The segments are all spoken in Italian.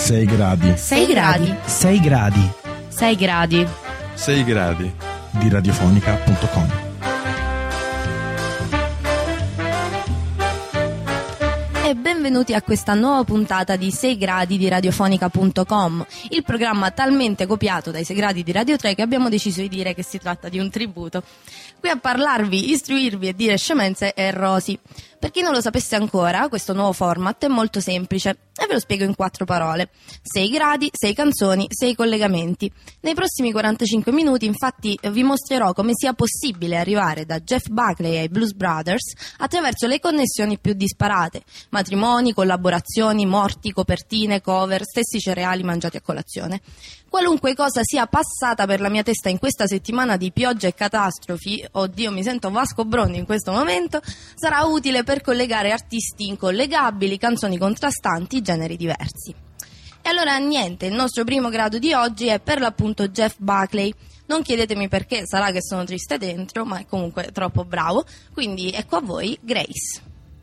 6 gradi. 6 gradi. 6 gradi. 6 gradi. 6 gradi. Di radiofonica.com. E benvenuti a questa nuova puntata di 6 gradi di radiofonica.com, il programma talmente copiato dai 6 gradi di Radio 3 che abbiamo deciso di dire che si tratta di un tributo. Qui a parlarvi, istruirvi e dire scemenze è Rosy. Per chi non lo sapesse ancora, questo nuovo format è molto semplice e ve lo spiego in 4 parole. 6 gradi, 6 canzoni, 6 collegamenti. Nei prossimi 45 minuti infatti vi mostrerò come sia possibile arrivare da Jeff Buckley ai Blues Brothers attraverso le connessioni più disparate: matrimoni, collaborazioni, morti, copertine, cover, stessi cereali mangiati a colazione. Qualunque cosa sia passata per la mia testa in questa settimana di pioggia e catastrofi, oddio mi sento Vasco Brondi in questo momento, sarà utile per collegare artisti incollegabili, canzoni contrastanti, generi diversi. E allora niente, il nostro primo grado di oggi è per l'appunto Jeff Buckley. Non chiedetemi perché, sarà che sono triste dentro, ma è comunque troppo bravo, quindi ecco a voi Grace.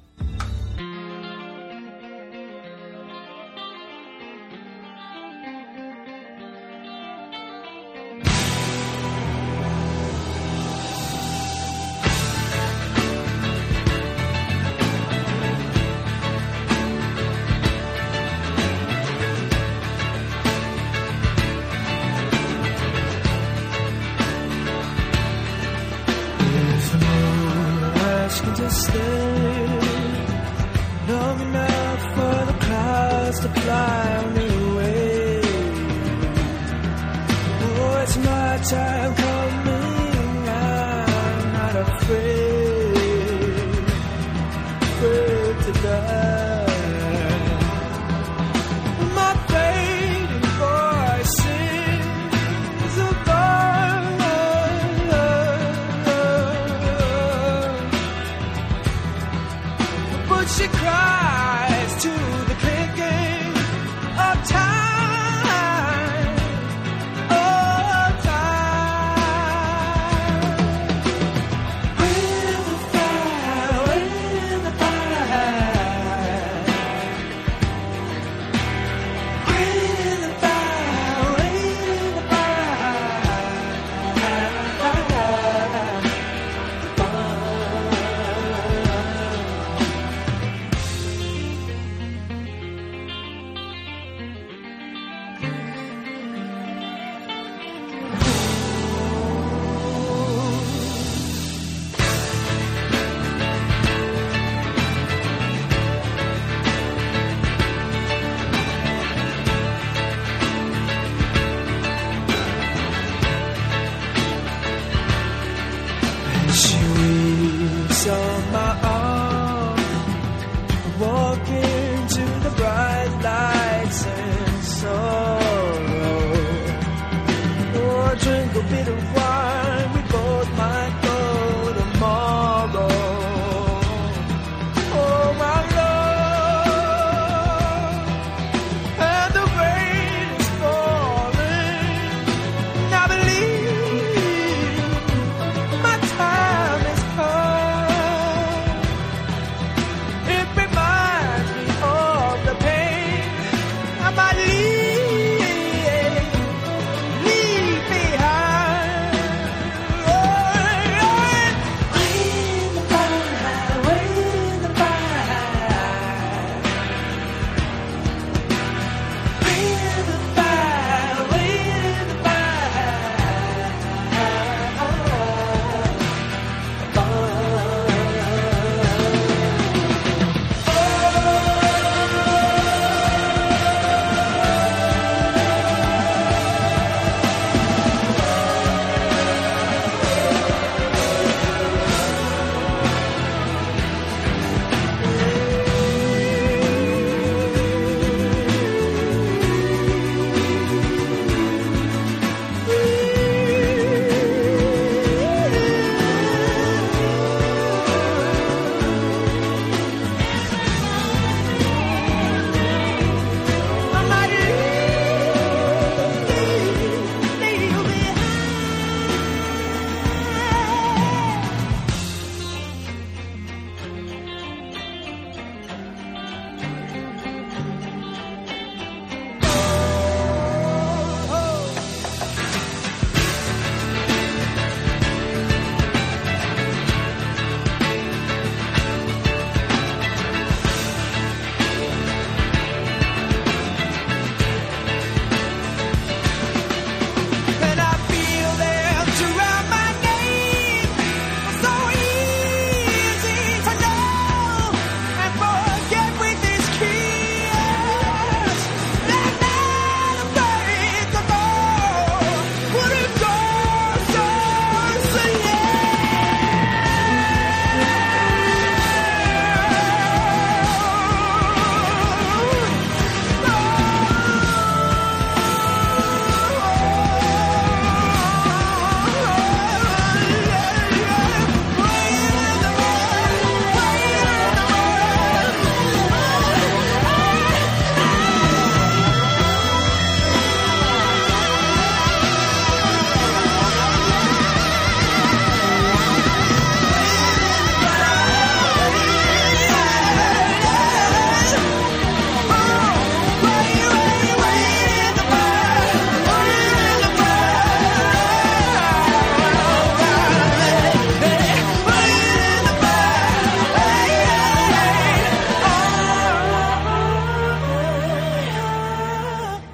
To stay long enough for the clouds to fly me away. Oh, it's my time coming, I'm not afraid to die. My fading voice sings above. She cries to the clicking of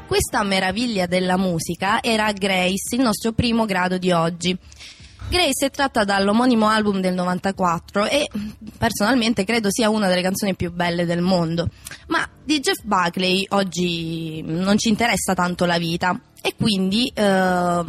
Questa meraviglia della musica era Grace, il nostro primo grado di oggi. Grace è tratta dall'omonimo album del 94 e personalmente credo sia una delle canzoni più belle del mondo. Ma di Jeff Buckley oggi non ci interessa tanto la vita e quindi da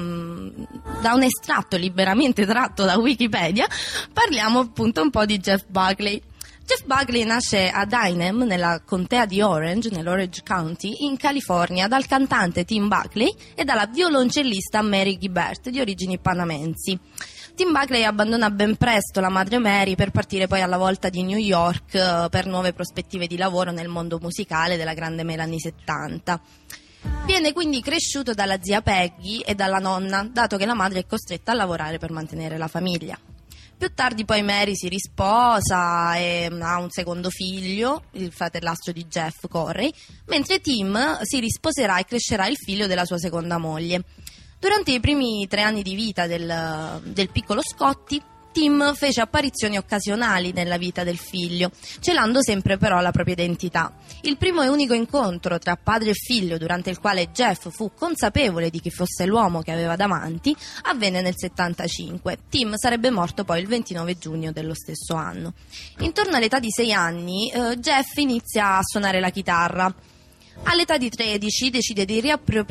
un estratto liberamente tratto da Wikipedia parliamo appunto un po' di Jeff Buckley. Jeff Buckley nasce a Dyneham, nella contea di Orange, nell'Orange County, in California, dal cantante Tim Buckley e dalla violoncellista Mary Guibert, di origini panamensi. Tim Buckley abbandona ben presto la madre Mary per partire poi alla volta di New York per nuove prospettive di lavoro nel mondo musicale della grande mela anni 70. Viene quindi cresciuto dalla zia Peggy e dalla nonna, dato che la madre è costretta a lavorare per mantenere la famiglia. Più tardi poi Mary si risposa e ha un secondo figlio, il fratellastro di Jeff, Corey, mentre Tim si risposerà e crescerà il figlio della sua seconda moglie. Durante i primi 3 anni di vita del piccolo Scotty, Tim fece apparizioni occasionali nella vita del figlio, celando sempre però la propria identità. Il primo e unico incontro tra padre e figlio, durante il quale Jeff fu consapevole di chi fosse l'uomo che aveva davanti, avvenne nel 75. Tim sarebbe morto poi il 29 giugno dello stesso anno. Intorno all'età di 6 anni, Jeff inizia a suonare la chitarra. All'età di 13 decide di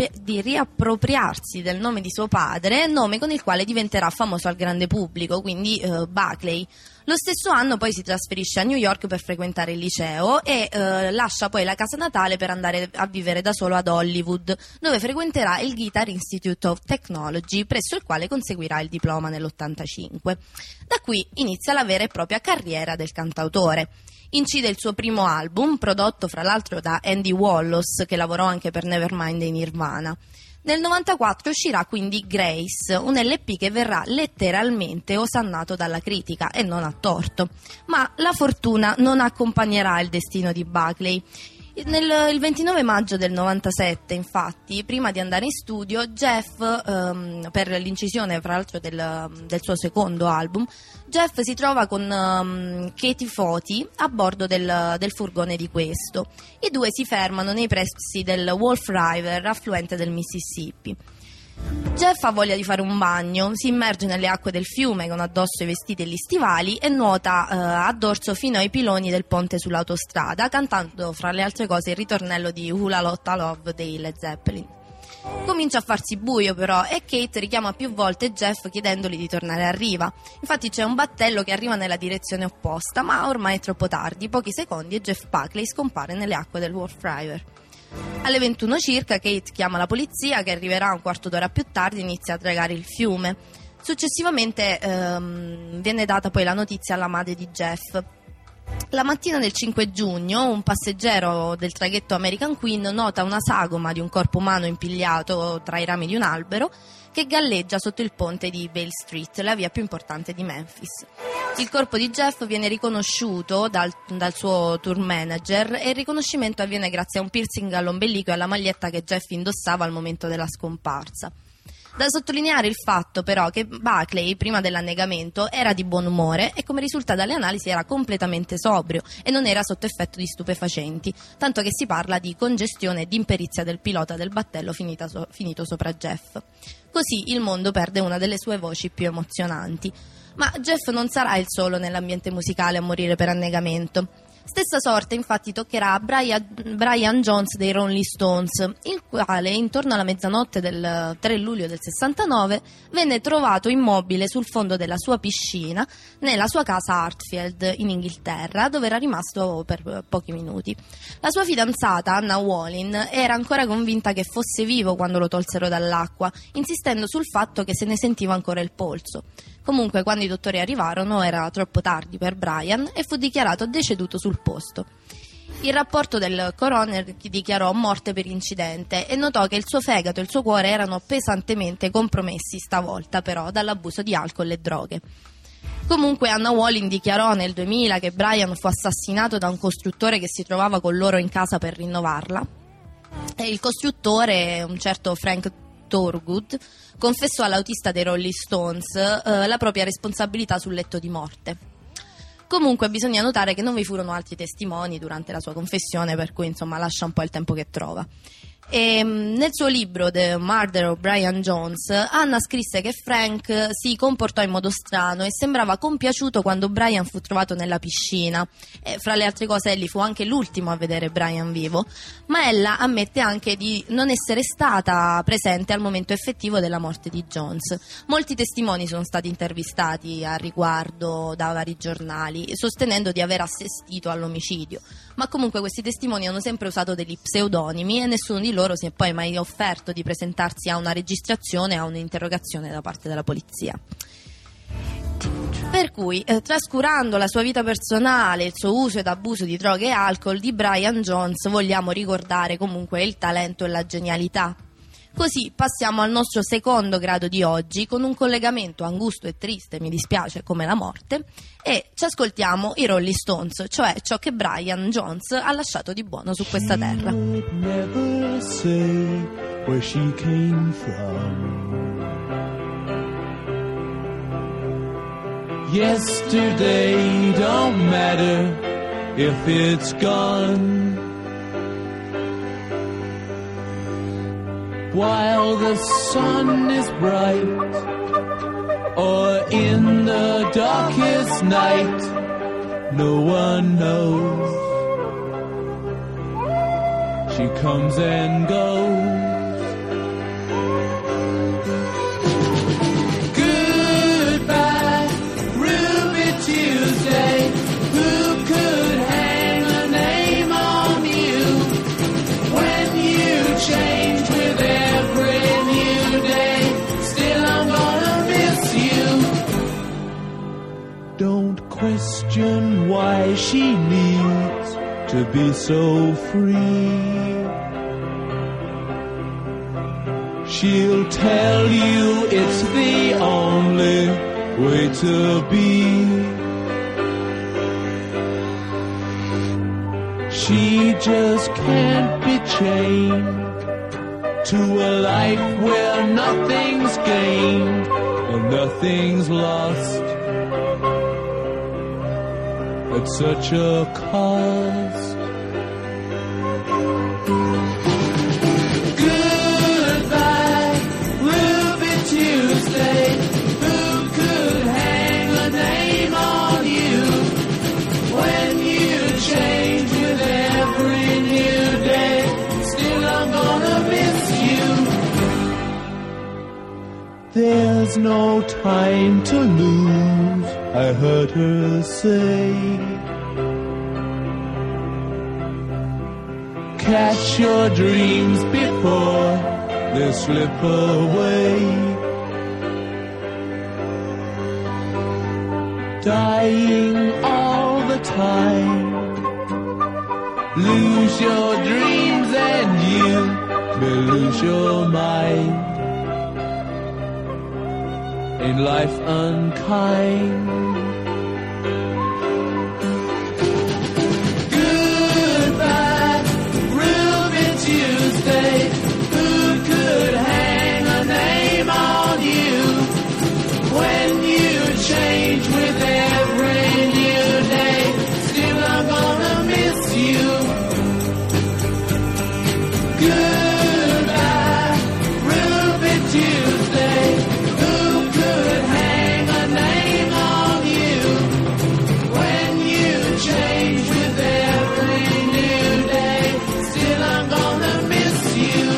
riappropriarsi del nome di suo padre, nome con il quale diventerà famoso al grande pubblico, quindi Buckley. Lo stesso anno poi si trasferisce a New York per frequentare il liceo e lascia poi la casa natale per andare a vivere da solo ad Hollywood, dove frequenterà il Guitar Institute of Technology, presso il quale conseguirà il diploma nell'85. Da qui inizia la vera e propria carriera del cantautore. Incide il suo primo album, prodotto fra l'altro da Andy Wallace, che lavorò anche per Nevermind e Nirvana. Nel 94 uscirà quindi Grace, un LP che verrà letteralmente osannato dalla critica, e non a torto. Ma la fortuna non accompagnerà il destino di Buckley. Il 29 maggio del 97, infatti, prima di andare in studio, Jeff, per l'incisione fra l'altro del suo secondo album, Jeff si trova con Katie Foti a bordo del furgone di questo. I due si fermano nei pressi del Wolf River, affluente del Mississippi. Jeff ha voglia di fare un bagno, si immerge nelle acque del fiume con addosso i vestiti e gli stivali e nuota a dorso fino ai piloni del ponte sull'autostrada, cantando fra le altre cose il ritornello di Hula Lotta Love dei Led Zeppelin. Comincia a farsi buio però e Kate richiama più volte Jeff chiedendogli di tornare a riva. Infatti c'è un battello che arriva nella direzione opposta, ma ormai è troppo tardi, pochi secondi e Jeff Buckley scompare nelle acque del Wolf River. Alle 21 circa Kate chiama la polizia, che arriverà un quarto d'ora più tardi e inizia a dragare il fiume. Successivamente viene data poi la notizia alla madre di Jeff. La mattina del 5 giugno un passeggero del traghetto American Queen nota una sagoma di un corpo umano impigliato tra i rami di un albero che galleggia sotto il ponte di Bale Street, la via più importante di Memphis. Il corpo di Jeff viene riconosciuto dal suo tour manager e il riconoscimento avviene grazie a un piercing all'ombelico e alla maglietta che Jeff indossava al momento della scomparsa. Da sottolineare il fatto però che Buckley, prima dell'annegamento, era di buon umore e, come risulta dalle analisi, era completamente sobrio e non era sotto effetto di stupefacenti, tanto che si parla di congestione e di imperizia del pilota del battello finito sopra Jeff. Così il mondo perde una delle sue voci più emozionanti. Ma Jeff non sarà il solo nell'ambiente musicale a morire per annegamento. Stessa sorte infatti toccherà a Brian Jones dei Rolling Stones, il quale intorno alla mezzanotte del 3 luglio del 69 venne trovato immobile sul fondo della sua piscina nella sua casa a Hartfield in Inghilterra, dove era rimasto per pochi minuti. La sua fidanzata Anna Wallin era ancora convinta che fosse vivo quando lo tolsero dall'acqua, insistendo sul fatto che se ne sentiva ancora il polso. Comunque, quando i dottori arrivarono era troppo tardi per Brian e fu dichiarato deceduto sul posto. Il rapporto del coroner dichiarò morte per incidente e notò che il suo fegato e il suo cuore erano pesantemente compromessi stavolta però dall'abuso di alcol e droghe. Comunque Anna Wallin dichiarò nel 2000 che Brian fu assassinato da un costruttore che si trovava con loro in casa per rinnovarla e il costruttore, un certo Frank Thorogood, confessò all'autista dei Rolling Stones la propria responsabilità sul letto di morte. Comunque bisogna notare che non vi furono altri testimoni durante la sua confessione, per cui insomma lascia un po' il tempo che trova. E nel suo libro The Murder of Brian Jones, Anna scrisse che Frank si comportò in modo strano e sembrava compiaciuto quando Brian fu trovato nella piscina. E fra le altre cose egli fu anche l'ultimo a vedere Brian vivo, ma ella ammette anche di non essere stata presente al momento effettivo della morte di Jones. Molti testimoni sono stati intervistati a riguardo da vari giornali, sostenendo di aver assistito all'omicidio, ma comunque questi testimoni hanno sempre usato degli pseudonimi e nessuno di loro si è poi mai offerto di presentarsi a una registrazione o a un'interrogazione da parte della polizia. Per cui, trascurando la sua vita personale, il suo uso ed abuso di droghe e alcol, di Brian Jones vogliamo ricordare comunque il talento e la genialità. Così passiamo al nostro secondo grado di oggi, con un collegamento angusto e triste, mi dispiace, come la morte, e ci ascoltiamo i Rolling Stones, cioè ciò che Brian Jones ha lasciato di buono su questa terra. Never say where she came from. Yesterday don't matter if it's gone. While the sun is bright, or in the darkest night, no one knows. She comes and goes. Goodbye, Ruby Tuesday. Who could hang a name on you when you change with every new day? Still I'm gonna miss you. Don't question why she needs to be so free. She'll tell you it's the only way to be. She just can't be chained to a life where nothing's gained and nothing's lost at such a cost. Goodbye, Ruby Tuesday. Who could hang a name on you when you change with every new day? Still I'm gonna miss you. There's no time to lose, I heard her say. Catch your dreams before they slip away. Dying all the time. Lose your dreams and you may lose your mind. In life unkind. Goodbye, Ruby Tuesday. Who could hang a name on you when you change with every new day? Still I'm gonna miss you. Goodbye, Ruby Tuesday. Who could hang a name on you when you change with every new day? Still I'm gonna miss you.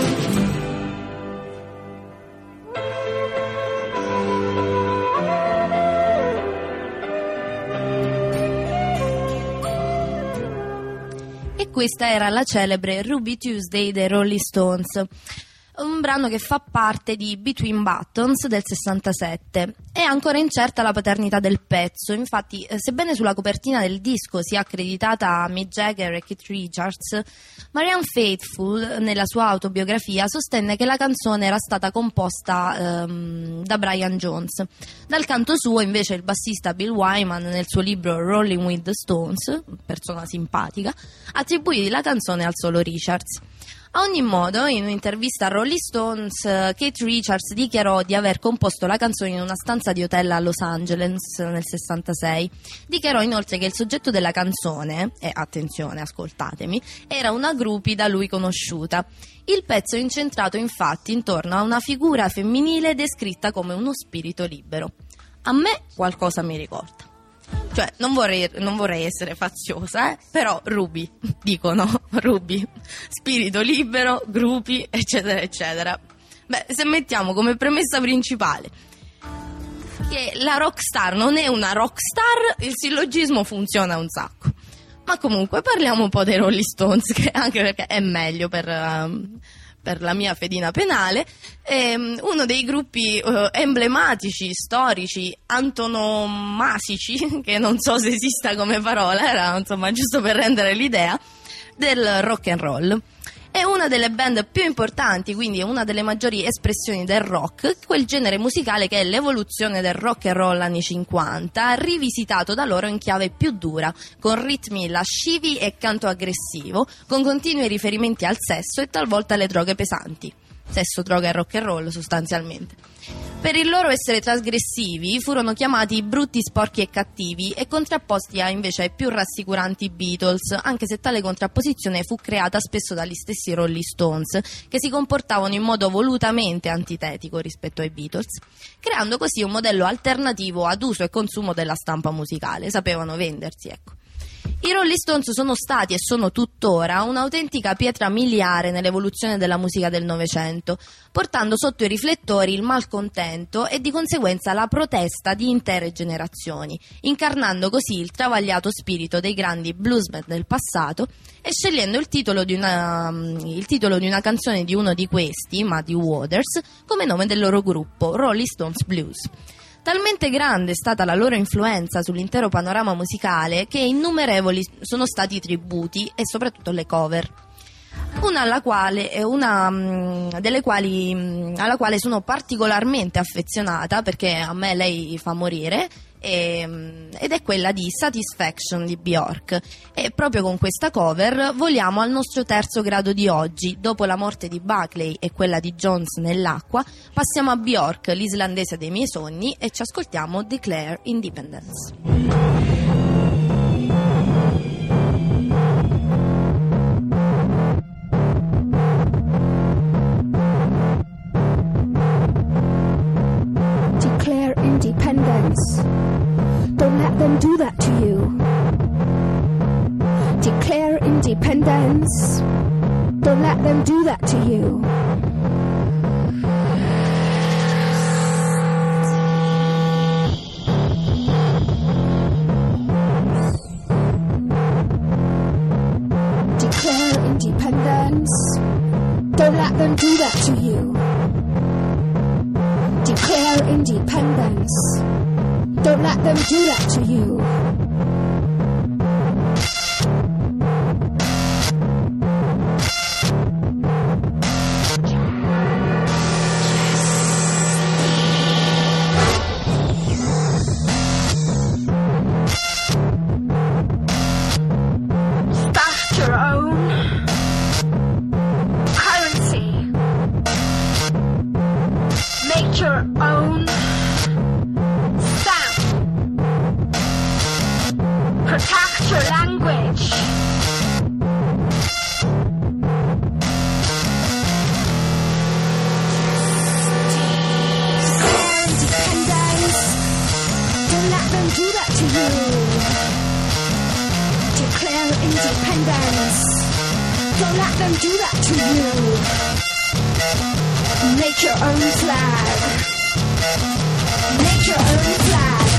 E questa era la celebre Ruby Tuesday dei Rolling Stones, un brano che fa parte di Between Buttons del 67. È ancora incerta la paternità del pezzo, infatti sebbene sulla copertina del disco sia accreditata a Mick Jagger e Keith Richards, Marianne Faithfull nella sua autobiografia sostenne che la canzone era stata composta da Brian Jones. Dal canto suo invece il bassista Bill Wyman nel suo libro Rolling with the Stones, persona simpatica, attribuì la canzone al solo Richards. A ogni modo, in un'intervista a Rolling Stones, Keith Richards dichiarò di aver composto la canzone in una stanza di hotel a Los Angeles nel 66. Dichiarò inoltre che il soggetto della canzone, e attenzione, ascoltatemi, era una groupie da lui conosciuta. Il pezzo è incentrato infatti intorno a una figura femminile descritta come uno spirito libero. A me qualcosa mi ricorda. Cioè, non vorrei essere faziosa, però Ruby, dicono, Ruby, spirito libero, gruppi, eccetera, eccetera. Beh, se mettiamo come premessa principale che la rockstar non è una rockstar, il sillogismo funziona un sacco. Ma comunque parliamo un po' dei Rolling Stones, che anche perché è meglio per la mia fedina penale. Uno dei gruppi emblematici, storici, antonomasici, che non so se esista come parola, era insomma giusto per rendere l'idea, del rock and roll. È una delle band più importanti, quindi è una delle maggiori espressioni del rock, quel genere musicale che è l'evoluzione del rock and roll anni 50, rivisitato da loro in chiave più dura, con ritmi lascivi e canto aggressivo, con continui riferimenti al sesso e talvolta alle droghe pesanti. Sesso, droga e rock and roll sostanzialmente. Per il loro essere trasgressivi furono chiamati brutti, sporchi e cattivi e contrapposti a invece ai più rassicuranti Beatles, anche se tale contrapposizione fu creata spesso dagli stessi Rolling Stones, che si comportavano in modo volutamente antitetico rispetto ai Beatles, creando così un modello alternativo ad uso e consumo della stampa musicale. Sapevano vendersi, ecco. I Rolling Stones sono stati e sono tuttora un'autentica pietra miliare nell'evoluzione della musica del Novecento, portando sotto i riflettori il malcontento e di conseguenza la protesta di intere generazioni, incarnando così il travagliato spirito dei grandi bluesmen del passato e scegliendo il titolo di una canzone di uno di questi, Muddy Waters, come nome del loro gruppo, Rolling Stones Blues. Talmente grande è stata la loro influenza sull'intero panorama musicale che innumerevoli sono stati i tributi e soprattutto le cover. Alla quale sono particolarmente affezionata, perché a me lei fa morire, ed è quella di Satisfaction di Bjork. E proprio con questa cover voliamo al nostro terzo grado di oggi. Dopo la morte di Buckley e quella di Jones nell'acqua, passiamo a Bjork, l'islandese dei miei sogni, e ci ascoltiamo Declare Independence. Declare independence. Don't let them do that to you. Declare independence. Don't let them do that to you. Declare independence. Don't let them do that to you. Declare independence. Don't let them do that to you. Start your own currency. Make your own stamp. Protect your language. Declare independence. Don't let them do that to you. Make your own flag. Make your own flag.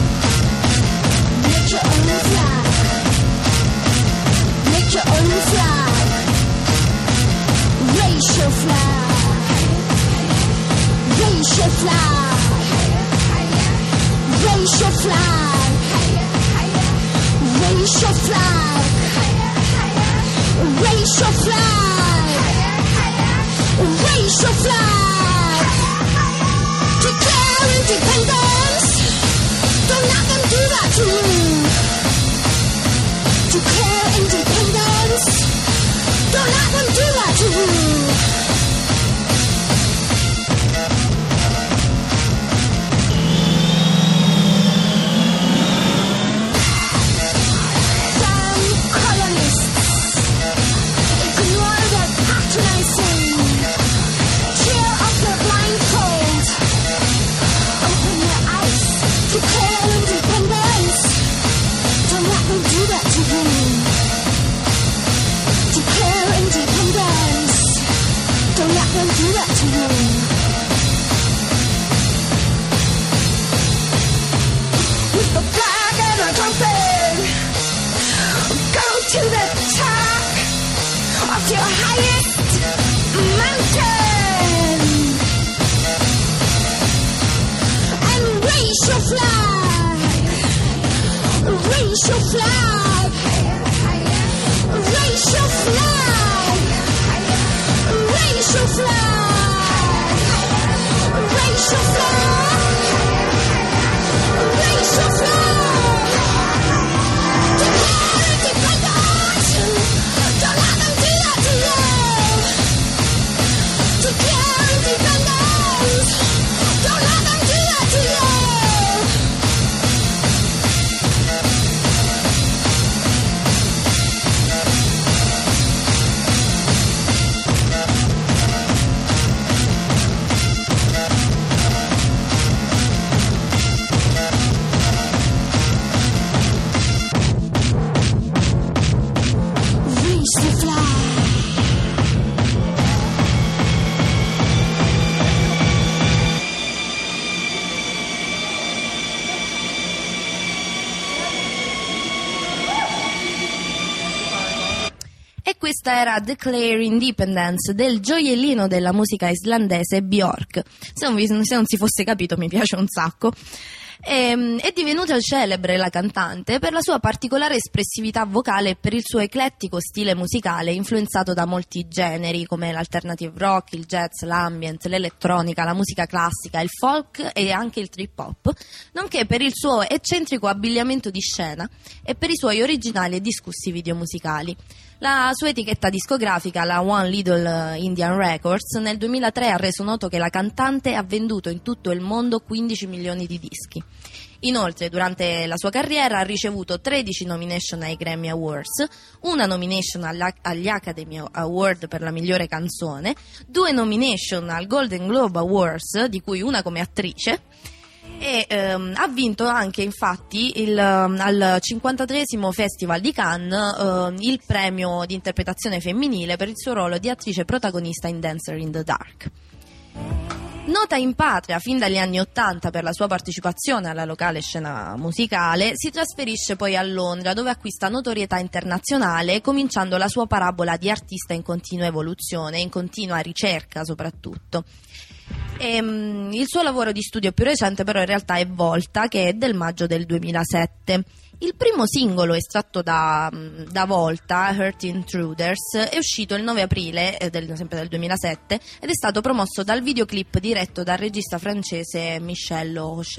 Make your own flag. Make your own flag. Raise your flag. Raise your flag. Raise your flag. Raise your flag. Raise your flag. Raise your flag. Declare independence. Don't let them do that to you. Declare independence. Don't let them do that to Don't let them do that to you. With the flag and a trumpet, go to the top of your highest mountain and raise your flag, raise your flag, raise your flag, raise your flag, raise your flag, raise your flag. Declare independence. Don't let them do that to you. Declare independence. Don't let them do that to you. Raise the flag. E questa era Declare Independence del gioiellino della musica islandese Björk. Se non si fosse capito, mi piace un sacco. È divenuta celebre la cantante per la sua particolare espressività vocale e per il suo eclettico stile musicale influenzato da molti generi come l'alternative rock, il jazz, l'ambient, l'elettronica, la musica classica, il folk e anche il trip hop, nonché per il suo eccentrico abbigliamento di scena e per i suoi originali e discussi video musicali. La sua etichetta discografica, la One Little Indian Records, nel 2003 ha reso noto che la cantante ha venduto in tutto il mondo 15 milioni di dischi. Inoltre, durante la sua carriera ha ricevuto 13 nomination ai Grammy Awards, una nomination agli Academy Award per la migliore canzone, 2 nomination al Golden Globe Awards, di cui una come attrice, e ha vinto anche infatti al 53esimo Festival di Cannes il premio di interpretazione femminile per il suo ruolo di attrice protagonista in Dancer in the Dark. Nota in patria fin dagli anni '80 per la sua partecipazione alla locale scena musicale, si trasferisce poi a Londra dove acquista notorietà internazionale, cominciando la sua parabola di artista in continua evoluzione, in continua ricerca soprattutto. Il suo lavoro di studio più recente però in realtà è Volta, che è del maggio del 2007. Il primo singolo estratto da Volta, Hurt Intruders, è uscito il 9 aprile sempre del 2007 ed è stato promosso dal videoclip diretto dal regista francese Michel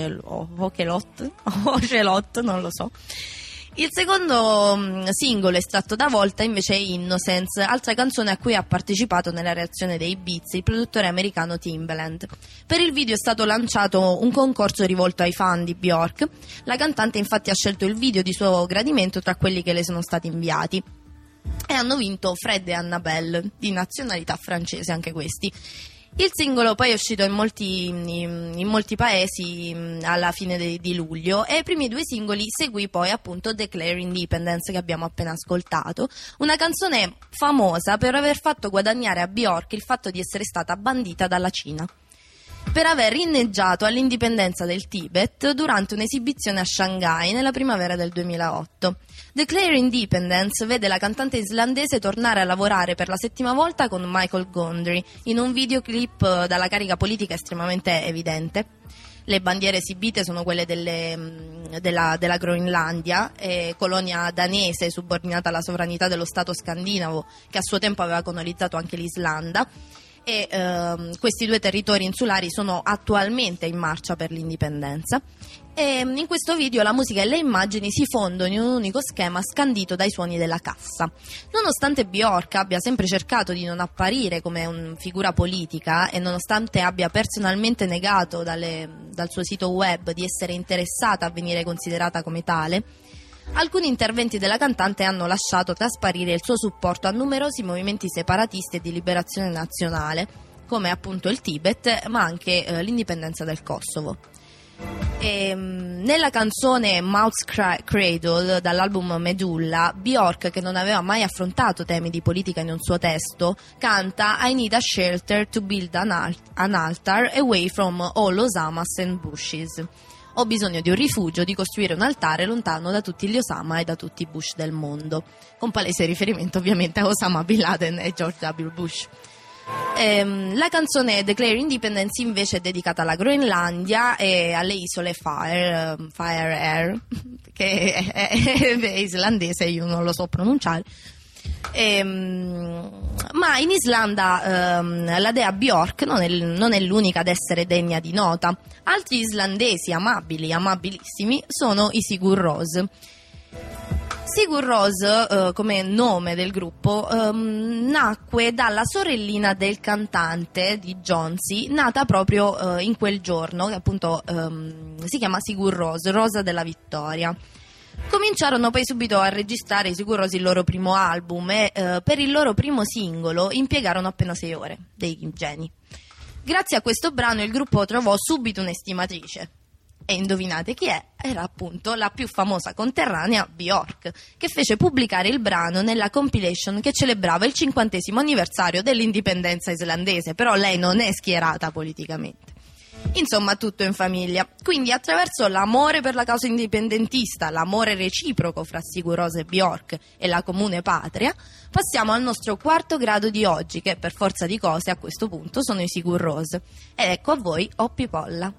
Ocelot, non lo so. Il secondo singolo estratto da Volta invece è Innocence, altra canzone a cui ha partecipato nella reazione dei Beats il produttore americano Timbaland. Per il video è stato lanciato un concorso rivolto ai fan di Björk. La cantante infatti ha scelto il video di suo gradimento tra quelli che le sono stati inviati e hanno vinto Fred e Annabelle, di nazionalità francese anche questi. Il singolo poi è uscito in molti paesi alla fine di luglio e ai primi 2 singoli seguì poi appunto Declare Independence, che abbiamo appena ascoltato, una canzone famosa per aver fatto guadagnare a Björk il fatto di essere stata bandita dalla Cina per aver inneggiato all'indipendenza del Tibet durante un'esibizione a Shanghai nella primavera del 2008. Declare Independence vede la cantante islandese tornare a lavorare per la 7ª volta con Michael Gondry in un videoclip dalla carica politica estremamente evidente. Le bandiere esibite sono quelle della Groenlandia, colonia danese subordinata alla sovranità dello Stato scandinavo che a suo tempo aveva colonizzato anche l'Islanda. E questi 2 territori insulari sono attualmente in marcia per l'indipendenza. E in questo video la musica e le immagini si fondono in un unico schema scandito dai suoni della cassa. Nonostante Björk abbia sempre cercato di non apparire come una figura politica e nonostante abbia personalmente negato dal suo sito web di essere interessata a venire considerata come tale, alcuni interventi della cantante hanno lasciato trasparire il suo supporto a numerosi movimenti separatisti e di liberazione nazionale, come appunto il Tibet, ma anche l'indipendenza del Kosovo. Nella canzone Mouth's Cradle dall'album Medulla, Bjork, che non aveva mai affrontato temi di politica in un suo testo, canta I need a shelter to build an altar away from all Osamas and Bushes. Ho bisogno di un rifugio, di costruire un altare lontano da tutti gli Osama e da tutti i Bush del mondo, con palese riferimento ovviamente a Osama Bin Laden e George W. Bush. La canzone Declare Independence invece è dedicata alla Groenlandia e alle isole Faroe, che è islandese, io non lo so pronunciare. Ma in Islanda la dea Bjork non è l'unica ad essere degna di nota. Altri islandesi amabilissimi sono i Sigur Rós. Sigur Rós, come nome del gruppo, nacque dalla sorellina del cantante di Jonesy, nata proprio in quel giorno, che appunto si chiama Sigur Rós, Rosa della Vittoria. Cominciarono poi subito a registrare i Sigur Rós il loro primo album e per il loro primo singolo impiegarono appena 6 ore, dei geni. Grazie a questo brano il gruppo trovò subito un'estimatrice. E indovinate chi è? Era appunto la più famosa conterranea Bjork, che fece pubblicare il brano nella compilation che celebrava il 50° anniversario dell'indipendenza islandese, però lei non è schierata politicamente. Insomma, tutto in famiglia. Quindi attraverso l'amore per la causa indipendentista, l'amore reciproco fra Sigur Rós e Bjork e la comune patria, passiamo al nostro quarto grado di oggi, che per forza di cose a questo punto sono i Sigur Rós. Ed ecco a voi Oppi Polla.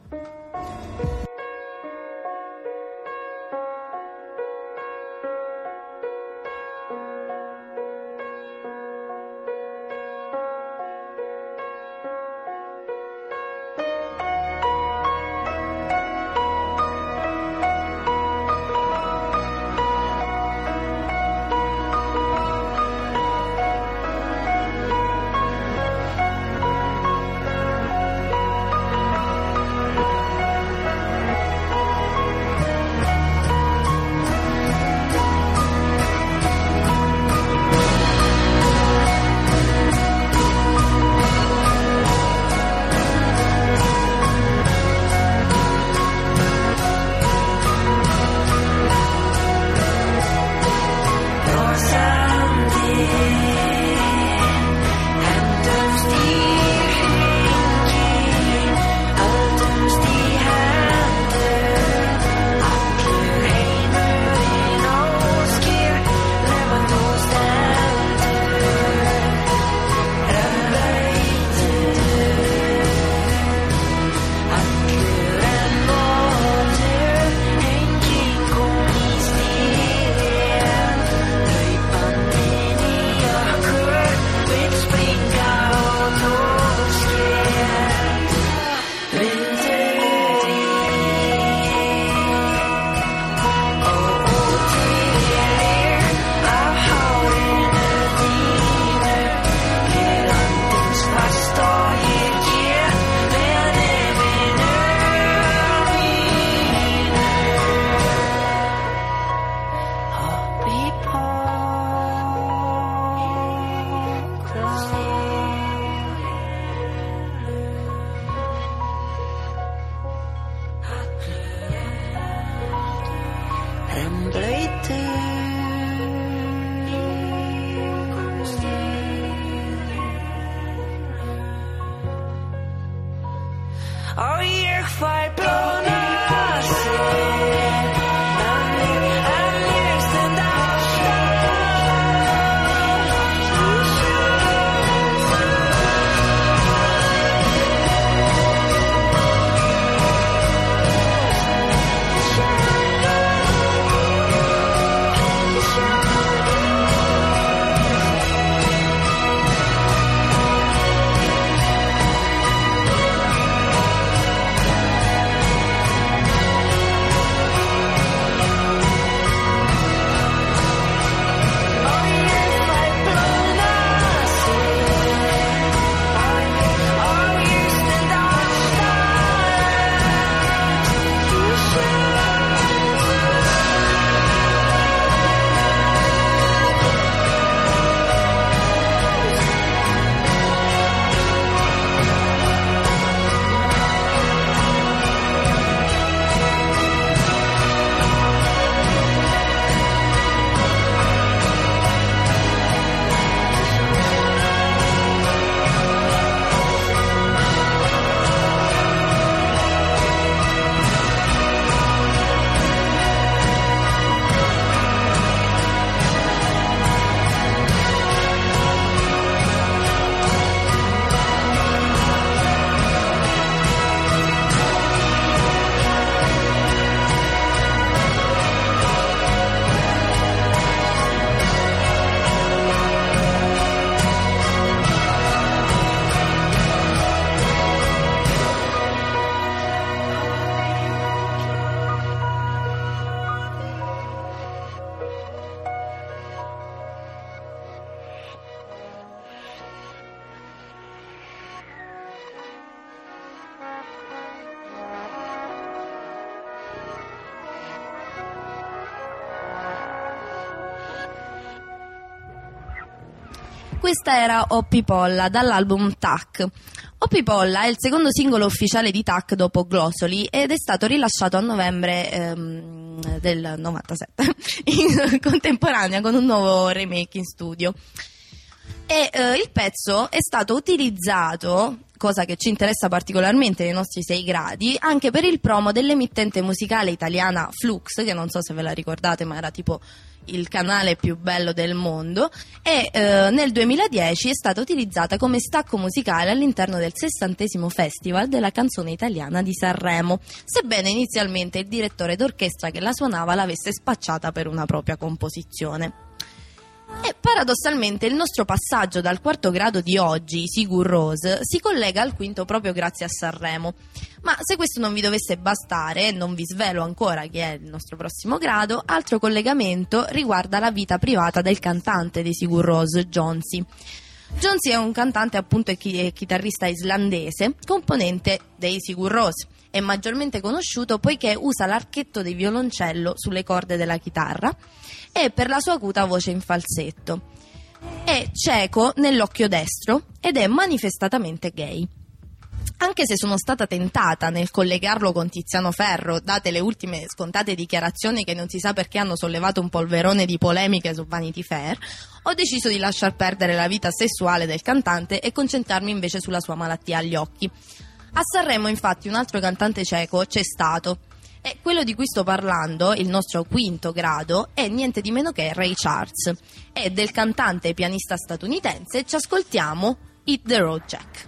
questa era Oppi Polla dall'album Tac. Oppi Polla è il secondo singolo ufficiale di Tac dopo Glossoli ed è stato rilasciato a novembre del 97 in contemporanea con un nuovo remake in studio. E il pezzo è stato utilizzato, cosa che ci interessa particolarmente nei nostri 6 gradi, anche per il promo dell'emittente musicale italiana Flux, che non so se ve la ricordate, ma era tipo il canale più bello del mondo, e nel 2010 è stata utilizzata come stacco musicale all'interno del 60° Festival della canzone italiana di Sanremo, sebbene inizialmente il direttore d'orchestra che la suonava l'avesse spacciata per una propria composizione. E paradossalmente il nostro passaggio dal 4° grado di oggi, Sigur Rós, si collega al 5° proprio grazie a Sanremo. Ma se questo non vi dovesse bastare, non vi svelo ancora chi è il nostro prossimo grado, altro collegamento riguarda la vita privata del cantante di Sigur Rós, Jonsi. Jonsi è un cantante appunto e chitarrista islandese, componente dei Sigur Rós. È maggiormente conosciuto poiché usa l'archetto di violoncello sulle corde della chitarra e per la sua acuta voce in falsetto. È cieco nell'occhio destro ed è manifestatamente gay. Anche se sono stata tentata nel collegarlo con Tiziano Ferro, date le ultime scontate dichiarazioni che non si sa perché hanno sollevato un polverone di polemiche su Vanity Fair, ho deciso di lasciar perdere la vita sessuale del cantante e concentrarmi invece sulla sua malattia agli occhi. A Sanremo, infatti, un altro cantante cieco c'è stato. E quello di cui sto parlando, il nostro 5° grado, è niente di meno che Ray Charles. E del cantante e pianista statunitense ci ascoltiamo Hit the Road Jack.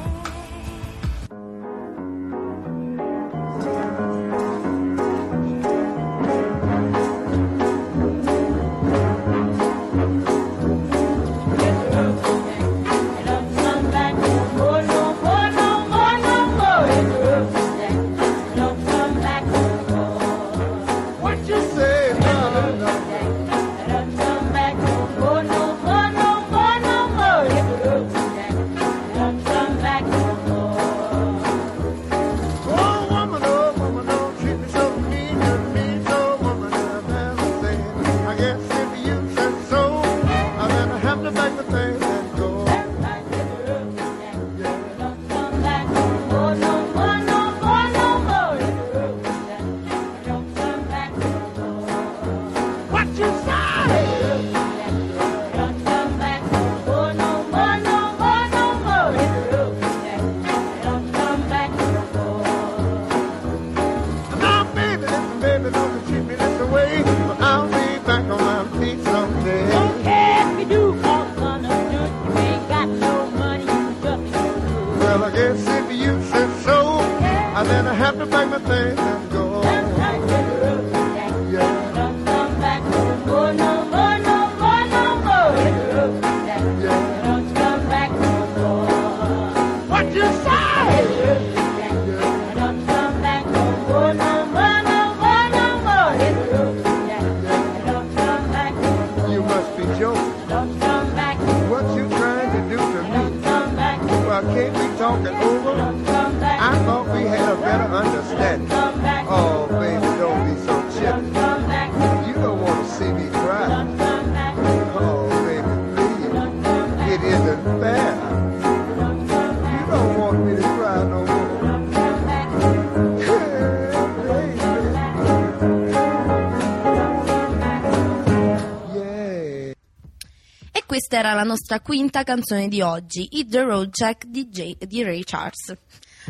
Questa era la nostra 5ª canzone di oggi, Hit the Road Jack di Ray Charles.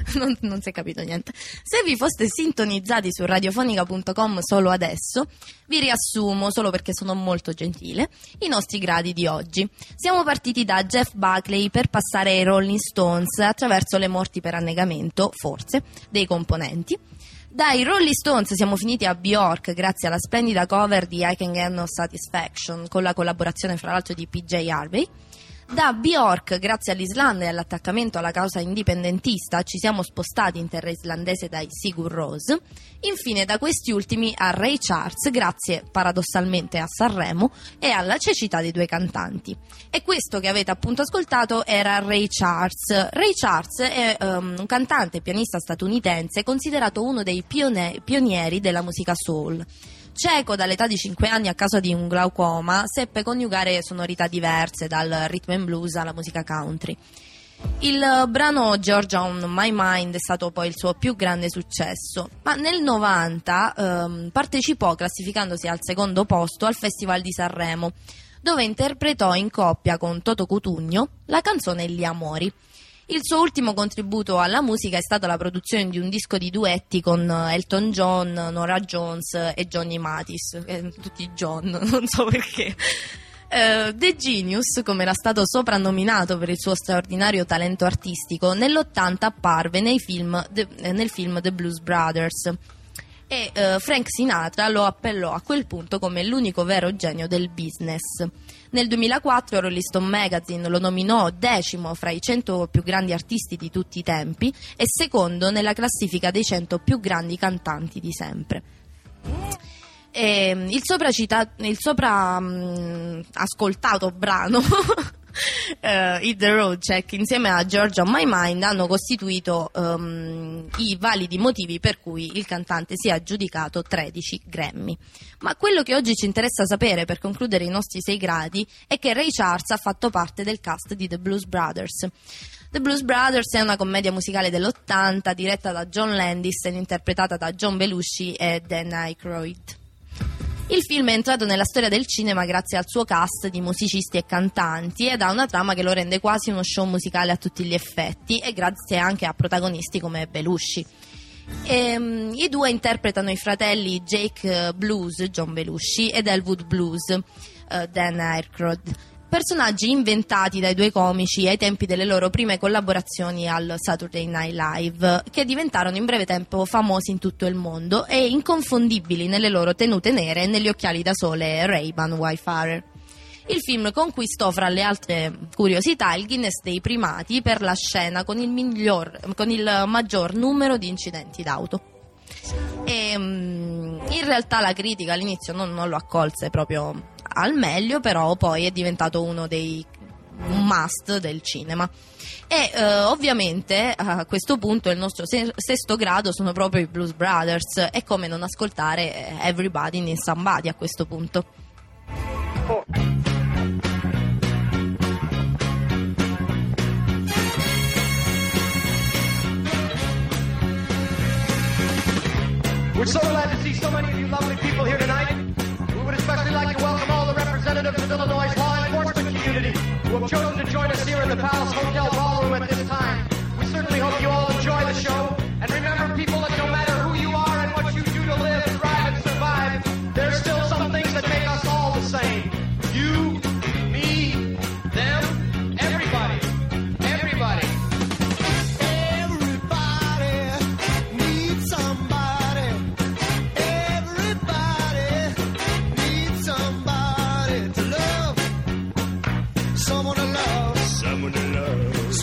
Non si è capito niente. Se vi foste sintonizzati su radiofonica.com solo adesso, vi riassumo, solo perché sono molto gentile, i nostri gradi di oggi. Siamo partiti da Jeff Buckley per passare ai Rolling Stones attraverso le morti per annegamento, forse, dei componenti. Dai Rolling Stones siamo finiti a Bjork grazie alla splendida cover di I Can Get No Satisfaction con la collaborazione fra l'altro di PJ Harvey. Da Bjork, grazie all'Islanda e all'attaccamento alla causa indipendentista, ci siamo spostati in terra islandese dai Sigur Rós. Infine da questi ultimi a Ray Charles, grazie paradossalmente a Sanremo e alla cecità dei 2 cantanti. E questo che avete appunto ascoltato era Ray Charles. Ray Charles è un cantante e pianista statunitense considerato uno dei pionieri della musica soul. Cieco dall'età di 5 anni a causa di un glaucoma, seppe coniugare sonorità diverse dal rhythm and blues alla musica country. Il brano Georgia on My Mind è stato poi il suo più grande successo, ma nel 90 partecipò classificandosi al secondo posto al Festival di Sanremo, dove interpretò in coppia con Toto Cutugno la canzone Gli Amori. Il suo ultimo contributo alla musica è stata la produzione di un disco di duetti con Elton John, Norah Jones e Johnny Mathis, tutti John, non so perché. The Genius, come era stato soprannominato per il suo straordinario talento artistico, nell'80 apparve nel film The Blues Brothers e Frank Sinatra lo appellò a quel punto come l'unico vero genio del business. Nel 2004 Rolling Stone Magazine lo nominò 10° fra i 100 più grandi artisti di tutti i tempi e secondo nella classifica dei 100 più grandi cantanti di sempre. Il sopra ascoltato brano Hit the Road Check insieme a Georgia on My Mind hanno costituito i validi motivi per cui il cantante si è aggiudicato 13 Grammy. Ma quello che oggi ci interessa sapere per concludere i nostri 6 gradi è che Ray Charles ha fatto parte del cast di The Blues Brothers. The Blues Brothers è una commedia musicale dell'80 diretta da John Landis e interpretata da John Belushi e Dan Aykroyd. Il film è entrato nella storia del cinema grazie al suo cast di musicisti e cantanti ed ha una trama che lo rende quasi uno show musicale a tutti gli effetti e grazie anche a protagonisti come Belushi. I due interpretano i fratelli Jake Blues, John Belushi, ed Elwood Blues, Dan Aykroyd, personaggi inventati dai due comici ai tempi delle loro prime collaborazioni al Saturday Night Live, che diventarono in breve tempo famosi in tutto il mondo e inconfondibili nelle loro tenute nere e negli occhiali da sole Ray-Ban Wayfarer. Il film conquistò, fra le altre curiosità, il Guinness dei primati per la scena con il maggior numero di incidenti d'auto. In realtà la critica all'inizio non lo accolse proprio al meglio, però poi è diventato uno dei must del cinema e ovviamente a questo punto il nostro sesto grado sono proprio i Blues Brothers e come non ascoltare Everybody Needs Somebody a questo punto. We're so glad to see so many of you lovely people here tonight. We would especially like to welcome all the representatives of Illinois' law enforcement community who have chosen to join us here in the Palace Hotel Ballroom at this time. We certainly hope you all enjoy the show. And remember, people, that no matter who you are and what you do to live, thrive, and survive, there's still some things that make us all the same. You, me, them, everybody. Everybody. Someone to love.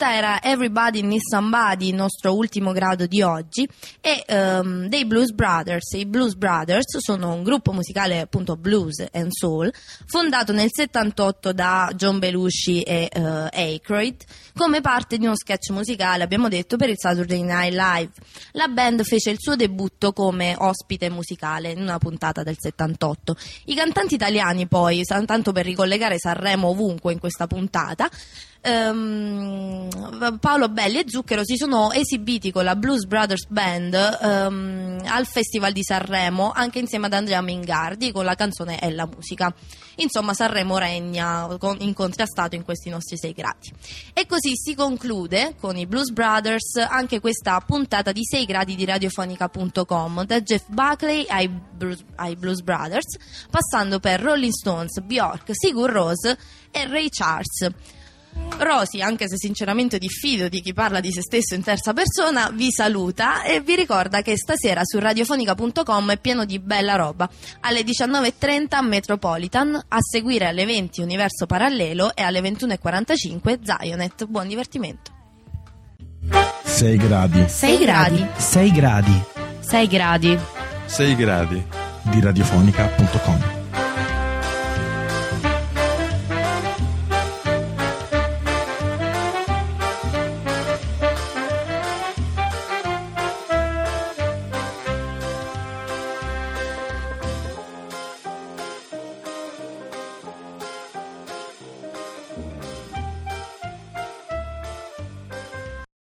Questa era Everybody Needs Somebody, il nostro ultimo grado di oggi, e dei Blues Brothers. I Blues Brothers sono un gruppo musicale appunto blues and soul, fondato nel 78 da John Belushi e Aykroyd, come parte di uno sketch musicale, abbiamo detto, per il Saturday Night Live. La band fece il suo debutto come ospite musicale in una puntata del 78. I cantanti italiani poi, tanto per ricollegare Sanremo ovunque in questa puntata, Paolo Belli e Zucchero si sono esibiti con la Blues Brothers Band al Festival di Sanremo, anche insieme ad Andrea Mingardi con la canzone È la musica. Insomma, Sanremo regna incontrastato in questi nostri 6 gradi. E così si conclude con i Blues Brothers anche questa puntata di 6 gradi di radiofonica.com, da Jeff Buckley ai Blues Brothers, passando per Rolling Stones, Bjork, Sigur Rós e Ray Charles. Rosy, anche se sinceramente diffido di chi parla di se stesso in terza persona, vi saluta e vi ricorda che stasera su radiofonica.com è pieno di bella roba. Alle 19.30 Metropolitan, a seguire alle 20 Universo Parallelo e alle 21.45 Zionet. Buon divertimento. 6 gradi 6 gradi 6 gradi 6 gradi 6 gradi di radiofonica.com.